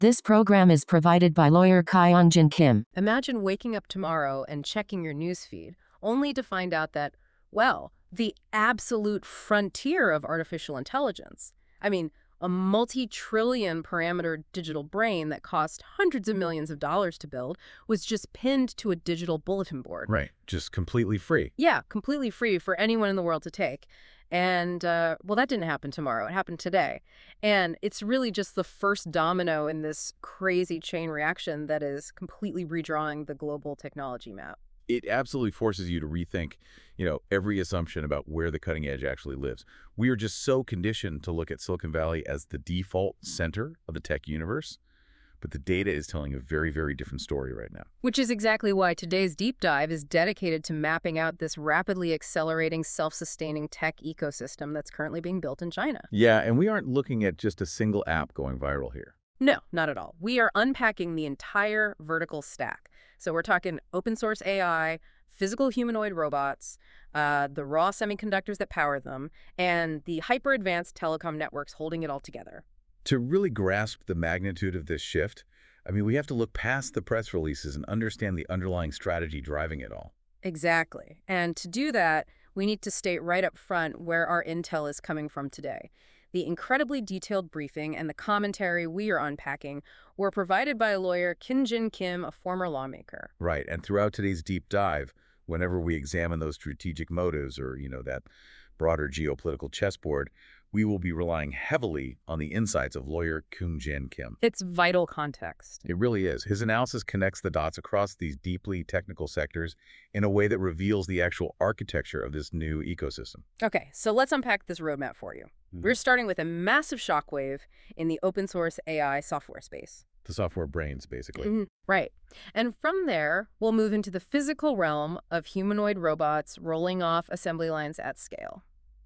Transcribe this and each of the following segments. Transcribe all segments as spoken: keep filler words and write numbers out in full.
This program is provided by lawyer Kyung-Jin Kim. Imagine waking up tomorrow and checking your newsfeed, only to find out that, well, the absolute frontier of artificial intelligence, I mean, a multi-trillion parameter digital brain that cost hundreds of millions of dollars to build, was just pinned to a digital bulletin board. Right, just completely free. Yeah, completely free for anyone in the world to take. And, uh, well, that didn't happen tomorrow. It happened today. And it's really just the first domino in this crazy chain reaction that is completely redrawing the global technology map. It absolutely forces you to rethink, you know, every assumption about where the cutting edge actually lives. We are just so conditioned to look at Silicon Valley as the default center of the tech universe. But the data is telling a very, very different story right now. Which is exactly why today's deep dive is dedicated to mapping out this rapidly accelerating, self-sustaining tech ecosystem that's currently being built in China. Yeah, and we aren't looking at just a single app going viral here. No, not at all. We are unpacking the entire vertical stack. So we're talking open source A I, physical humanoid robots, uh, the raw semiconductors that power them, and the hyper-advanced telecom networks holding it all together. To really grasp the magnitude of this shift, I mean, we have to look past the press releases and understand the underlying strategy driving it all. Exactly. And to do that, we need to state right up front where our intel is coming from today. The incredibly detailed briefing and the commentary we are unpacking were provided by lawyer Kyung-Jin Kim, a former lawmaker. Right, and throughout today's deep dive, whenever we examine those strategic motives or, you know, that broader geopolitical chessboard, we will be relying heavily on the insights of lawyer Kyung-Jin Kim. It's vital context. It really is. His analysis connects the dots across these deeply technical sectors in a way that reveals the actual architecture of this new ecosystem. Okay, so let's unpack this roadmap for you. Mm-hmm. We're starting with a massive shockwave in the open source A I software space. The software brains, basically. Mm-hmm. Right. And from there, we'll move into the physical realm of humanoid robots rolling off assembly lines at scale.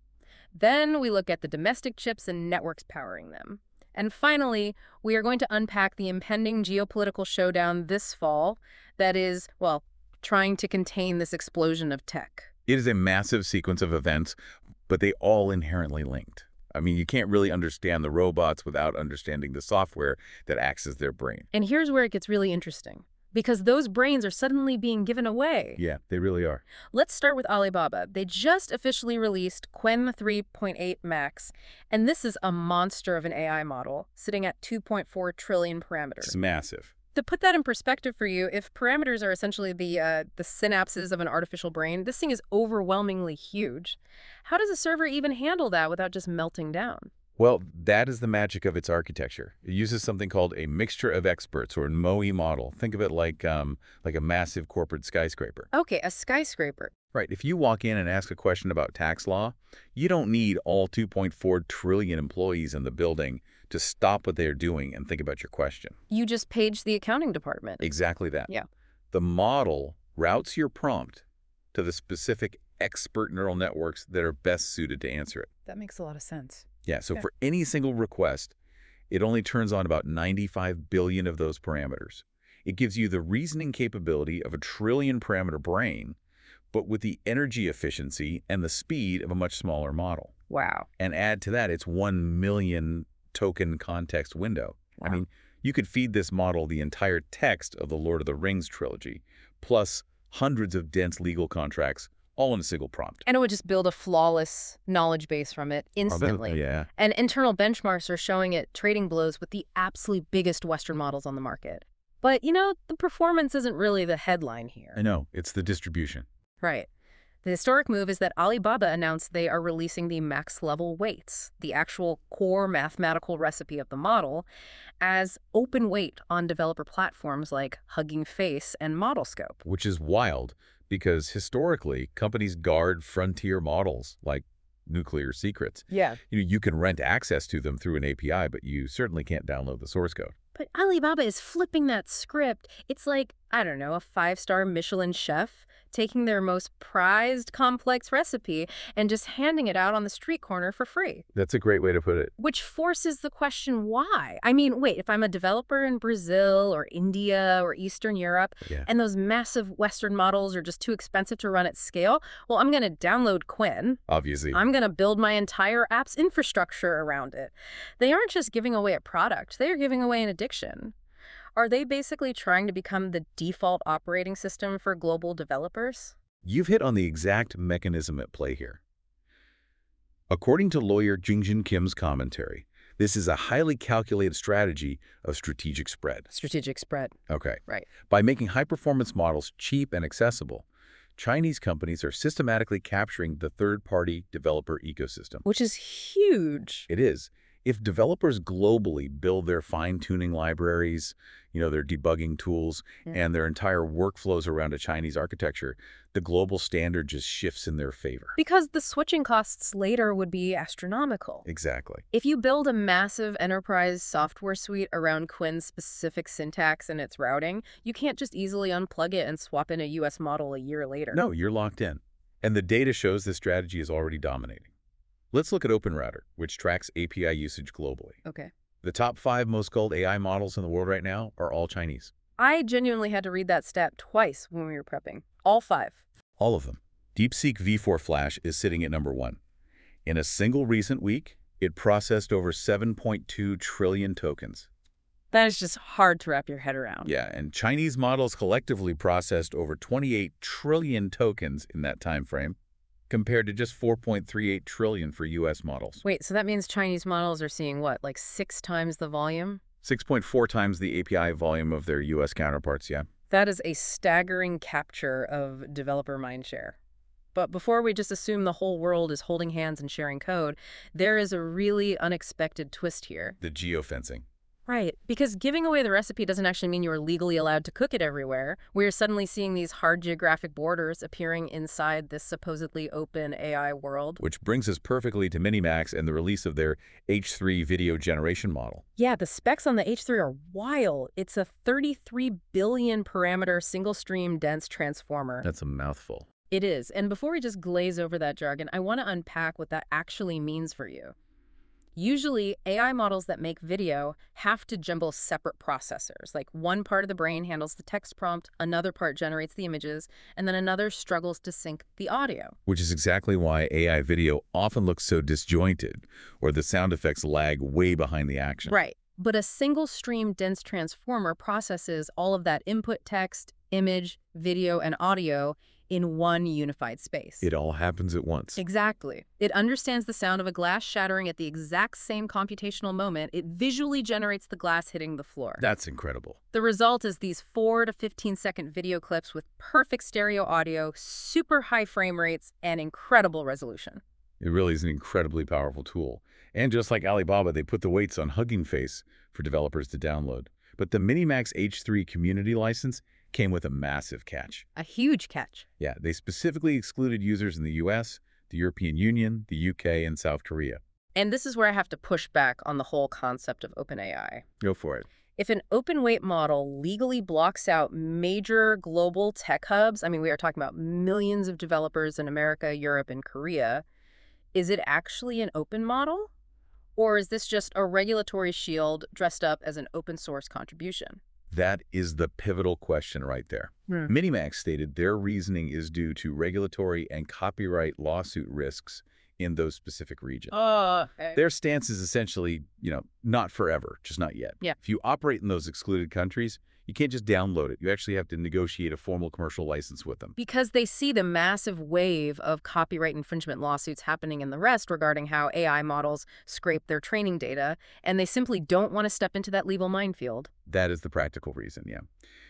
Then we look at the domestic chips and networks powering them. And finally, we are going to unpack the impending geopolitical showdown this fall that is, well, trying to contain this explosion of tech. It is a massive sequence of events, but they all inherently linked. I mean, you can't really understand the robots without understanding the software that acts as their brain. And here's where it gets really interesting. Because those brains are suddenly being given away. Yeah, they really are. Let's start with Alibaba. They just officially released Qwen three point eight Max, and this is a monster of an A I model, sitting at two point four trillion parameters. It's massive. To put that in perspective for you, if parameters are essentially the, uh, the synapses of an artificial brain, this thing is overwhelmingly huge. How does a server even handle that without just melting down? Well, that is the magic of its architecture. It uses something called a mixture of experts, or M O E model. Think of it like um, like a massive corporate skyscraper. Okay, a skyscraper. Right. If you walk in and ask a question about tax law, you don't need all two point four trillion employees in the building to stop what they're doing and think about your question. You just page the accounting department. Exactly that. Yeah. The model routes your prompt to the specific expert neural networks that are best suited to answer it. That makes a lot of sense. Yeah, so yeah. for any single request, it only turns on about ninety-five billion of those parameters. It gives you the reasoning capability of a trillion parameter brain, but with the energy efficiency and the speed of a much smaller model. Wow. And add to that, it's one million token context window. Wow. I mean, you could feed this model the entire text of the Lord of the Rings trilogy, plus hundreds of dense legal contracts, all in a single prompt. And it would just build a flawless knowledge base from it instantly. Oh, yeah. And internal benchmarks are showing it trading blows with the absolute biggest Western models on the market. But, you know, the performance isn't really the headline here. I know. It's the distribution. Right. The historic move is that Alibaba announced they are releasing the max-level weights, the actual core mathematical recipe of the model, as open weight on developer platforms like Hugging Face and ModelScope. Which is wild, because historically, companies guard frontier models like nuclear secrets. Yeah. You know, you can rent access to them through an A P I, but you certainly can't download the source code. But Alibaba is flipping that script. It's like, I don't know, a five-star Michelin chef taking their most prized complex recipe and just handing it out on the street corner for free. That's a great way to put it. Which forces the question, why? I mean, wait, if I'm a developer in Brazil or India or Eastern Europe, yeah. and those massive Western models are just too expensive to run at scale, well, I'm going to download Qwen. Obviously. I'm going to build my entire app's infrastructure around it. They aren't just giving away a product. They are giving away an addiction. contradiction. Are they basically trying to become the default operating system for global developers? You've hit on the exact mechanism at play here. According to lawyer Jingjin Kim's commentary, this is a highly calculated strategy of strategic spread. Strategic spread. Okay. Right. By making high-performance models cheap and accessible, Chinese companies are systematically capturing the third-party developer ecosystem. Which is huge. It is. If developers globally build their fine-tuning libraries, you know, their debugging tools, Yeah. and their entire workflows around a Chinese architecture, the global standard just shifts in their favor. Because the switching costs later would be astronomical. Exactly. If you build a massive enterprise software suite around Quinn's specific syntax and its routing, you can't just easily unplug it and swap in a U S model a year later. No, you're locked in. And the data shows this strategy is already dominating. Let's look at OpenRouter, which tracks A P I usage globally. Okay. The top five most called A I models in the world right now are all Chinese. I genuinely had to read that stat twice when we were prepping. All five. All of them. DeepSeek V four Flash is sitting at number one. In a single recent week, it processed over seven point two trillion tokens. That is just hard to wrap your head around. Yeah, and Chinese models collectively processed over twenty-eight trillion tokens in that time frame, compared to just four point three eight trillion for U S models. Wait, so that means Chinese models are seeing what, like six times the volume? six point four times the A P I volume of their U S counterparts, yeah. That is a staggering capture of developer mindshare. But before we just assume the whole world is holding hands and sharing code, there is a really unexpected twist here. The geofencing. Right, because giving away the recipe doesn't actually mean you're legally allowed to cook it everywhere. We're suddenly seeing these hard geographic borders appearing inside this supposedly open A I world. Which brings us perfectly to Minimax and the release of their H three video generation model. Yeah, the specs on the H three are wild. It's a thirty-three billion parameter single-stream dense transformer. That's a mouthful. It is. And before we just glaze over that jargon, I want to unpack what that actually means for you. Usually, A I models that make video have to jumble separate processors. Like one part of the brain handles the text prompt, another part generates the images, and then another struggles to sync the audio. Which is exactly why A I video often looks so disjointed, or the sound effects lag way behind the action. Right. But a single stream dense transformer processes all of that input text, image, video, and audio in one unified space. It all happens at once. Exactly. It understands the sound of a glass shattering at the exact same computational moment. It visually generates the glass hitting the floor. That's incredible. The result is these four to fifteen second video clips with perfect stereo audio, super high frame rates, and incredible resolution. It really is an incredibly powerful tool. And just like Alibaba, they put the weights on Hugging Face for developers to download. But the Minimax H three community license came with a massive catch. A huge catch. Yeah, they specifically excluded users in the U S, the European Union, the U K, and South Korea. And this is where I have to push back on the whole concept of OpenAI. Go for it. If an open weight model legally blocks out major global tech hubs, I mean, we are talking about millions of developers in America, Europe, and Korea, is it actually an open model? Or is this just a regulatory shield dressed up as an open source contribution? That is the pivotal question right there. Hmm. Minimax stated their reasoning is due to regulatory and copyright lawsuit risks in those specific regions. Oh, okay. Their stance is essentially, you know, not forever, just not yet. Yeah. If you operate in those excluded countries, you can't just download it. You actually have to negotiate a formal commercial license with them. Because they see the massive wave of copyright infringement lawsuits happening in the West regarding how A I models scrape their training data, and they simply don't want to step into that legal minefield. That is the practical reason, yeah.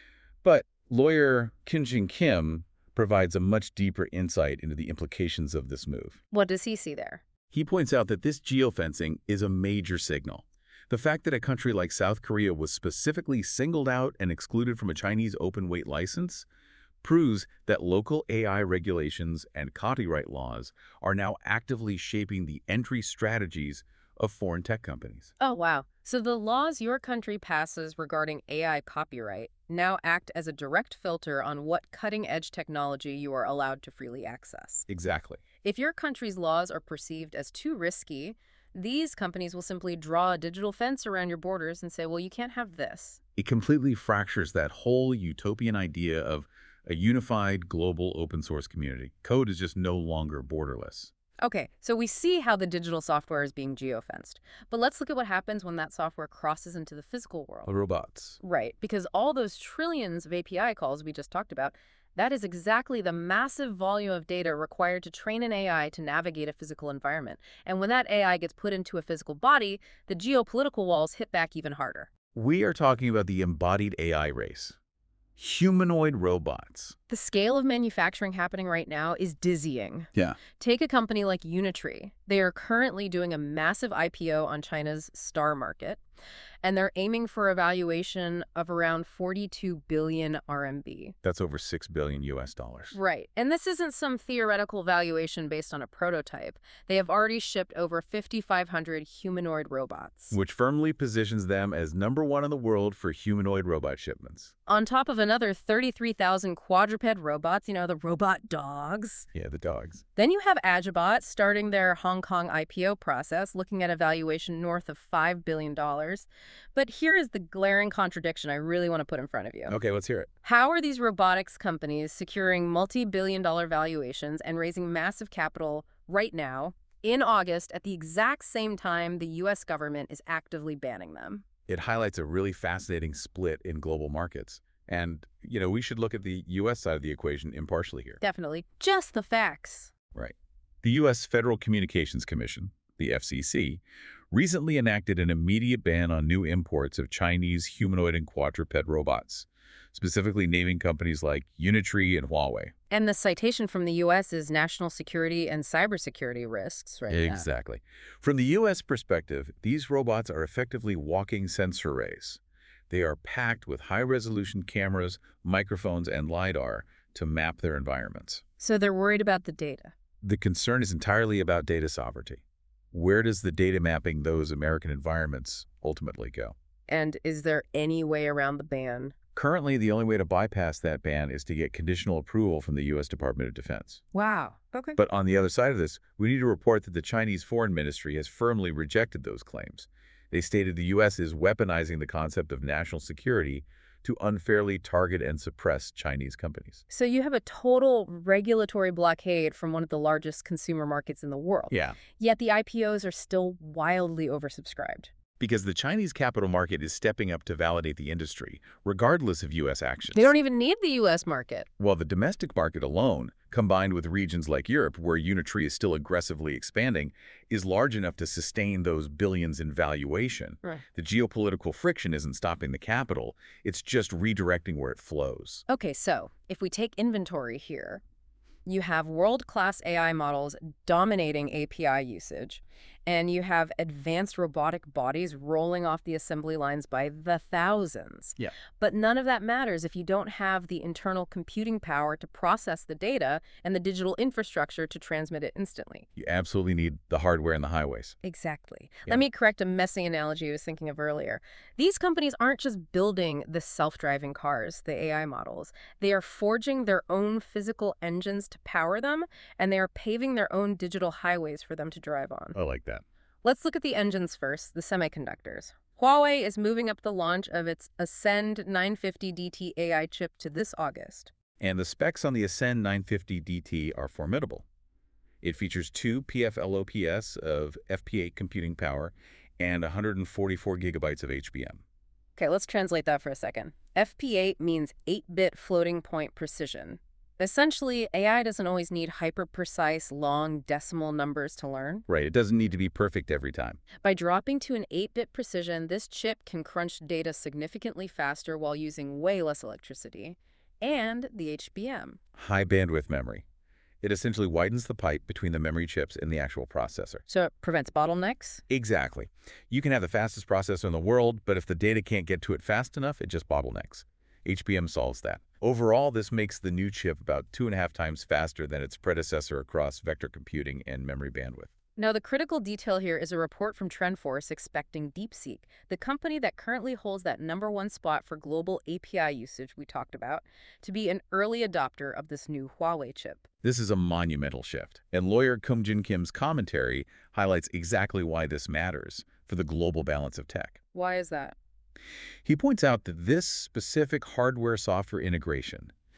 But lawyer Jingjin Kim provides a much deeper insight into the implications of this move. What does he see there? He points out that this geofencing is a major signal. The fact that a country like South Korea was specifically singled out and excluded from a Chinese open weight license proves that local A I regulations and copyright laws are now actively shaping the entry strategies of foreign tech companies. Oh, wow. So the laws your country passes regarding A I copyright now act as a direct filter on what cutting-edge technology you are allowed to freely access. Exactly. If your country's laws are perceived as too risky, these companies will simply draw a digital fence around your borders and say, well, you can't have this. It completely fractures that whole utopian idea of a unified global open source community. Code is just no longer borderless. Okay, so we see how the digital software is being geofenced. But let's look at what happens when that software crosses into the physical world. Robots. Right, because all those trillions of A P I calls we just talked about, that is exactly the massive volume of data required to train an A I to navigate a physical environment. And when that A I gets put into a physical body, the geopolitical walls hit back even harder. We are talking about the embodied A I race. Humanoid robots. The scale of manufacturing happening right now is dizzying. Yeah. Take a company like Unitree. They are currently doing a massive I P O on China's STAR market, and they're aiming for a valuation of around forty-two billion R M B. That's over six billion U S dollars. Right. And this isn't some theoretical valuation based on a prototype. They have already shipped over fifty-five hundred humanoid robots. Which firmly positions them as number one in the world for humanoid robot shipments. On top of another thirty-three thousand quadruped robots, you know, the robot dogs. Yeah, the dogs. Then you have Agibot starting their Hong Kong I P O process, looking at a valuation north of five billion dollars. But here is the glaring contradiction I really want to put in front of you. Okay, let's hear it. How are these robotics companies securing multi-billion dollar valuations and raising massive capital right now, in August, at the exact same time the U S government is actively banning them? It highlights a really fascinating split in global markets. And, you know, we should look at the U S side of the equation impartially here. Definitely. Just the facts. Right. The U S Federal Communications Commission, the F C C, recently enacted an immediate ban on new imports of Chinese humanoid and quadruped robots, specifically naming companies like Unitree and Huawei. And the citation from the U S is national security and cybersecurity risks, right? Exactly. From the U S perspective, these robots are effectively walking sensor arrays. They are packed with high-resolution cameras, microphones, and LiDAR to map their environments. So they're worried about the data. The concern is entirely about data sovereignty. Where does the data mapping those American environments ultimately go? And is there any way around the ban? Currently, the only way to bypass that ban is to get conditional approval from the U S Department of Defense. Wow. Okay. But on the other side of this, we need to report that the Chinese Foreign Ministry has firmly rejected those claims. They stated the U S is weaponizing the concept of national security to unfairly target and suppress Chinese companies. So you have a total regulatory blockade from one of the largest consumer markets in the world. Yeah. Yet the I P Os are still wildly oversubscribed. Because the Chinese capital market is stepping up to validate the industry, regardless of U S actions. They don't even need the U S market. While the domestic market alone, combined with regions like Europe, where Unitree is still aggressively expanding, is large enough to sustain those billions in valuation. Right. The geopolitical friction isn't stopping the capital, it's just redirecting where it flows. Okay, so if we take inventory here, you have world-class A I models dominating A P I usage, and you have advanced robotic bodies rolling off the assembly lines by the thousands. Yeah. But none of that matters if you don't have the internal computing power to process the data and the digital infrastructure to transmit it instantly. You absolutely need the hardware and the highways. Exactly. Yeah. Let me correct a messy analogy I was thinking of earlier. These companies aren't just building the self-driving cars, the A I models. They are forging their own physical engines to power them, and they are paving their own digital highways for them to drive on. I like that. Let's look at the engines first, the semiconductors. Huawei is moving up the launch of its Ascend nine fifty D T A I chip to this August. And the specs on the Ascend nine fifty D T are formidable. It features two P F L O P S of F P eight computing power and one hundred forty-four gigabytes of H B M. Okay, let's translate that for a second. F P eight means eight-bit floating point precision. Essentially, A I doesn't always need hyper-precise, long decimal numbers to learn. Right, it doesn't need to be perfect every time. By dropping to an eight-bit precision, this chip can crunch data significantly faster while using way less electricity, and the H B M. High bandwidth memory. It essentially widens the pipe between the memory chips and the actual processor. So it prevents bottlenecks? Exactly. You can have the fastest processor in the world, but if the data can't get to it fast enough, it just bottlenecks. H B M solves that. Overall, this makes the new chip about two and a half times faster than its predecessor across vector computing and memory bandwidth. Now, the critical detail here is a report from TrendForce expecting DeepSeek, the company that currently holds that number one spot for global A P I usage we talked about, to be an early adopter of this new Huawei chip. This is a monumental shift, and lawyer Kumjin Kim's commentary highlights exactly why this matters for the global balance of tech. Why is that? He points out that this specific hardware-software integration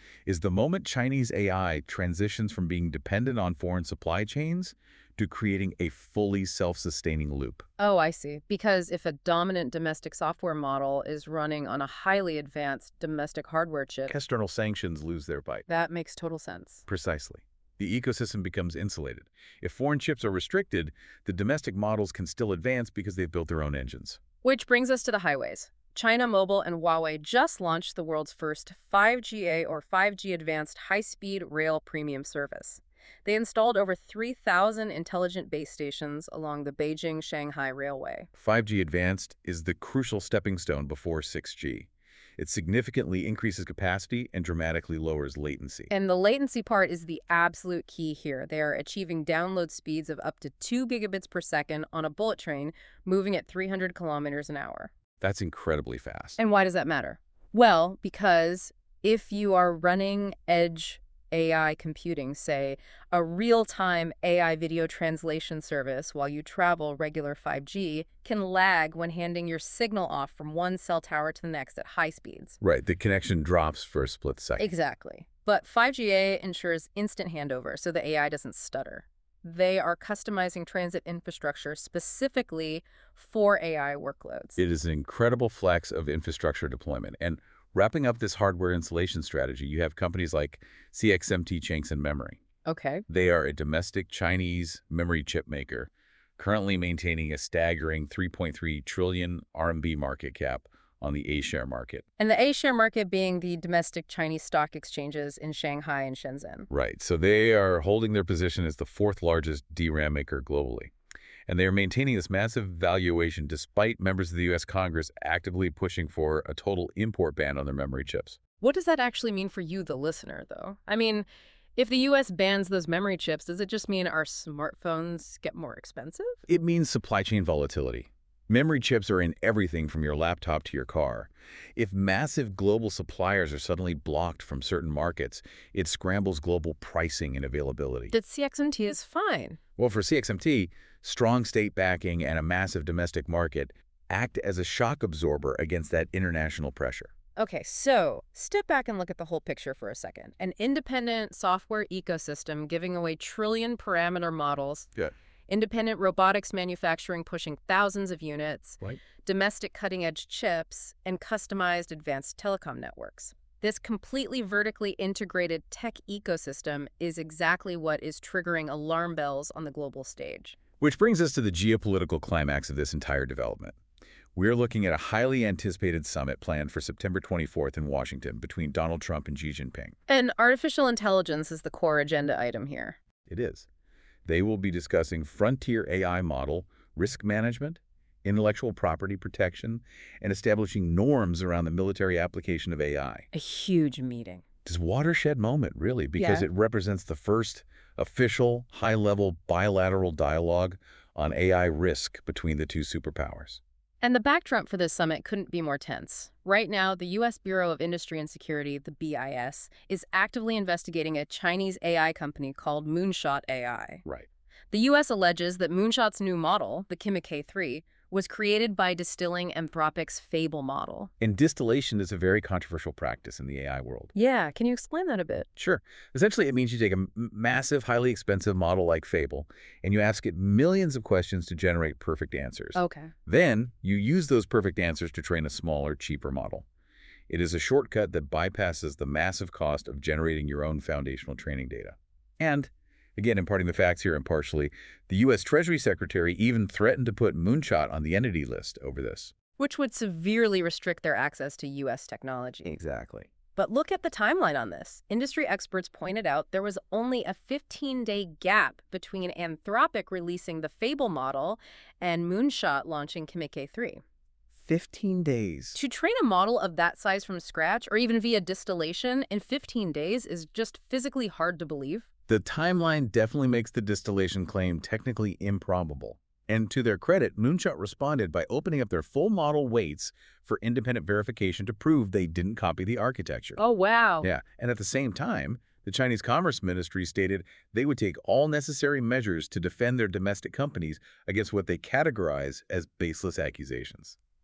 is the moment Chinese A I transitions from being dependent on foreign supply chains to creating a fully self-sustaining loop. Oh, I see. Because if a dominant domestic software model is running on a highly advanced domestic hardware chip, External sanctions lose their bite. that makes total sense. Precisely. The ecosystem becomes insulated. If foreign chips are restricted, the domestic models can still advance because they've built their own engines. Which brings us to the highways. China Mobile and Huawei just launched the world's first five G A or five G Advanced high-speed rail premium service. They installed over three thousand intelligent base stations along the Beijing-Shanghai Railway. five G Advanced is the crucial stepping stone before six G. It significantly increases capacity and dramatically lowers latency. And the latency part is the absolute key here. They are achieving download speeds of up to two gigabits per second on a bullet train moving at three hundred kilometers an hour. That's incredibly fast. And why does that matter? Well, because if you are running edge A I computing, say, a real-time A I video translation service while you travel regular five G can lag when handing your signal off from one cell tower to the next at high speeds. Right, the connection drops for a split second. Exactly. But five G A ensures instant handover so the A I doesn't stutter. They are customizing transit infrastructure specifically for A I workloads. It is an incredible flex of infrastructure deployment. And wrapping up this hardware installation strategy, you have companies like C X M T Changsun Memory. Okay. They are a domestic Chinese memory chip maker, currently maintaining a staggering three point three trillion R M B market cap on the A-share market. And the A-share market being the domestic Chinese stock exchanges in Shanghai and Shenzhen. Right. So they are holding their position as the fourth largest D RAM maker globally. And they are maintaining this massive valuation despite members of the U S Congress actively pushing for a total import ban on their memory chips. What does that actually mean for you, the listener, though? I mean, if the U S bans those memory chips, does it just mean our smartphones get more expensive? It means supply chain volatility. Memory chips are in everything from your laptop to your car. If massive global suppliers are suddenly blocked from certain markets, it scrambles global pricing and availability. That C X M T is fine. Well, for C X M T, strong state backing and a massive domestic market act as a shock absorber against that international pressure. Okay, so step back and look at the whole picture for a second. An independent software ecosystem giving away trillion parameter models. Yeah. Independent robotics manufacturing pushing thousands of units, Right. domestic cutting-edge chips, and customized advanced telecom networks. This completely vertically integrated tech ecosystem is exactly what is triggering alarm bells on the global stage. Which brings us to the geopolitical climax of this entire development. We're looking at a highly anticipated summit planned for September twenty-fourth in Washington between Donald Trump and Xi Jinping. And artificial intelligence is the core agenda item here. It is. They will be discussing frontier A I model, risk management, intellectual property protection, and establishing norms around the military application of A I. A huge meeting. It's a watershed moment, really, because Yeah. it represents the first official, high-level bilateral dialogue on A I risk between the two superpowers. And the backdrop for this summit couldn't be more tense. Right now, the U S Bureau of Industry and Security, the B I S, is actively investigating a Chinese A I company called Moonshot A I. Right. The U S alleges that Moonshot's new model, the Kimi K three, was created by distilling Anthropic's Fable model. And distillation is a very controversial practice in the A I world. Yeah, can you explain that a bit? Sure. Essentially, it means you take a m- massive, highly expensive model like Fable, and you ask it millions of questions to generate perfect answers. Okay. Then, you use those perfect answers to train a smaller, cheaper model. It is a shortcut that bypasses the massive cost of generating your own foundational training data. And, again, imparting the facts here impartially, the U S Treasury Secretary even threatened to put Moonshot on the entity list over this. Which would severely restrict their access to U S technology. Exactly. But look at the timeline on this. Industry experts pointed out there was only a fifteen-day gap between Anthropic releasing the Fable model and Moonshot launching Kimi K three. fifteen days. To train a model of that size from scratch, or even via distillation, in fifteen days is just physically hard to believe. The timeline definitely makes the distillation claim technically improbable. And to their credit, Moonshot responded by opening up their full model weights for independent verification to prove they didn't copy the architecture. Oh, wow. Yeah, and at the same time, the Chinese Commerce Ministry stated they would take all necessary measures to defend their domestic companies against what they categorize as baseless accusations.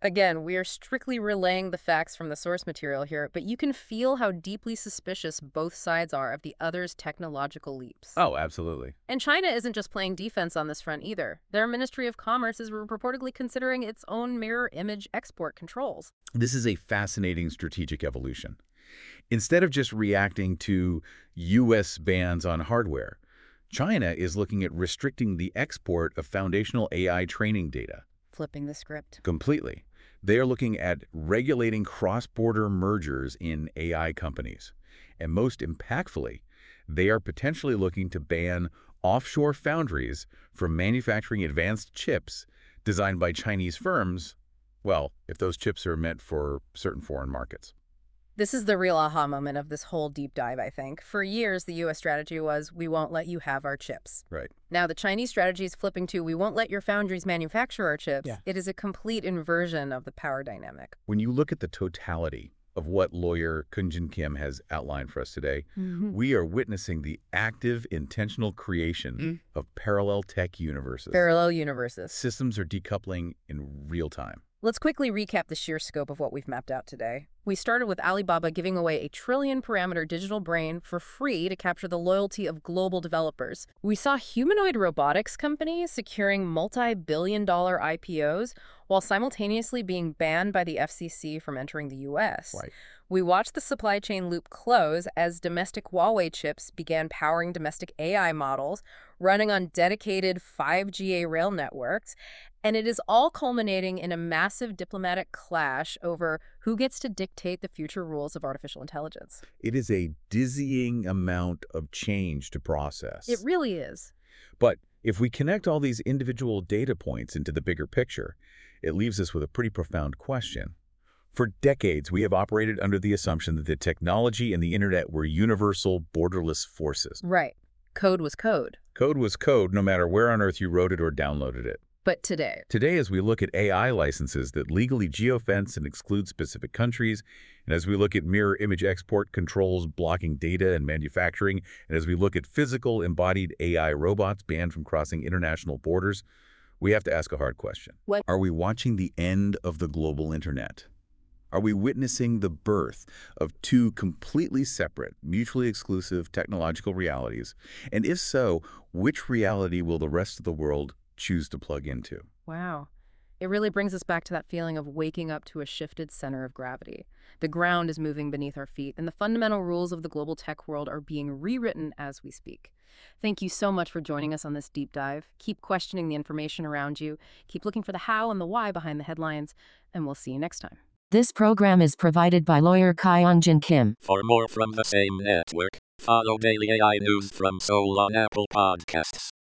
Again, we are strictly relaying the facts from the source material here, but you can feel how deeply suspicious both sides are of the other's technological leaps. Oh, absolutely. And China isn't just playing defense on this front either. Their Ministry of Commerce is reportedly considering its own mirror image export controls. This is a fascinating strategic evolution. Instead of just reacting to U S bans on hardware, China is looking at restricting the export of foundational A I training data. Flipping the script. Completely. They are looking at regulating cross-border mergers in A I companies. And most impactfully, they are potentially looking to ban offshore foundries from manufacturing advanced chips designed by Chinese firms, well, if those chips are meant for certain foreign markets. This is the real aha moment of this whole deep dive, I think. For years, the U S strategy was, we won't let you have our chips. Right. Now, the Chinese strategy is flipping to, we won't let your foundries manufacture our chips. Yeah. It is a complete inversion of the power dynamic. When you look at the totality of what lawyer Kunjin Kim has outlined for us today, Mm-hmm. we are witnessing the active, intentional creation Mm. of parallel tech universes. Parallel universes. Systems are decoupling in real time. Let's quickly recap the sheer scope of what we've mapped out today. We started with Alibaba giving away a trillion-parameter digital brain for free to capture the loyalty of global developers. We saw humanoid robotics companies securing multi-billion dollar I P Os while simultaneously being banned by the F C C from entering the U S. Right. We watched the supply chain loop close as domestic Huawei chips began powering domestic A I models running on dedicated five G A rail networks. And it is all culminating in a massive diplomatic clash over who gets to dictate the future rules of artificial intelligence. It is a dizzying amount of change to process. It really is. But if we connect all these individual data points into the bigger picture, it leaves us with a pretty profound question. For decades, we have operated under the assumption that the technology and the internet were universal, borderless forces. Right. Code was code. Code was code no matter where on earth you wrote it or downloaded it. But today, Today, as we look at A I licenses that legally geofence and exclude specific countries, and as we look at mirror image export controls blocking data and manufacturing, and as we look at physical embodied A I robots banned from crossing international borders, we have to ask a hard question. What? Are we watching the end of the global internet? Are we witnessing the birth of two completely separate, mutually exclusive technological realities? And if so, which reality will the rest of the world choose to plug into? wow. It really brings us back to that feeling of waking up to a shifted center of gravity. The ground is moving beneath our feet, and the fundamental rules of the global tech world are being rewritten as we speak. Thank you so much for joining us on this deep dive. Keep questioning the information around you, keep looking for the how and the why behind the headlines, and we'll see you next time. This program is provided by lawyer Kyunjin Kim. For more from the same network, follow Daily A I News from Seoul on Apple Podcasts.